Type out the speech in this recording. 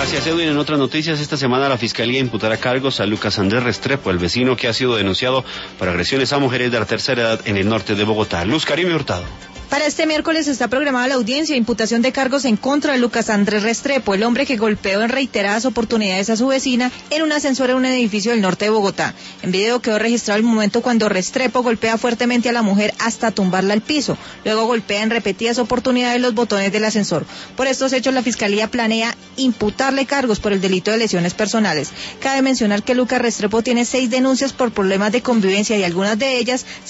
Gracias, Edwin. En otras noticias, esta semana la Fiscalía imputará cargos a Lucas Andrés Restrepo, el vecino que ha sido denunciado por agresiones a mujeres de la tercera edad en el norte de Bogotá. Luz Karime Hurtado. Para este miércoles está programada la audiencia e imputación de cargos en contra de Lucas Andrés Restrepo, el hombre que golpeó en reiteradas oportunidades a su vecina en un ascensor en un edificio del norte de Bogotá. En video quedó registrado el momento cuando Restrepo golpea fuertemente a la mujer hasta tumbarla al piso. Luego golpea en repetidas oportunidades los botones del ascensor. Por estos hechos, la Fiscalía planea imputarle cargos por el delito de lesiones personales. Cabe mencionar que Lucas Restrepo tiene 6 denuncias por problemas de convivencia y algunas de ellas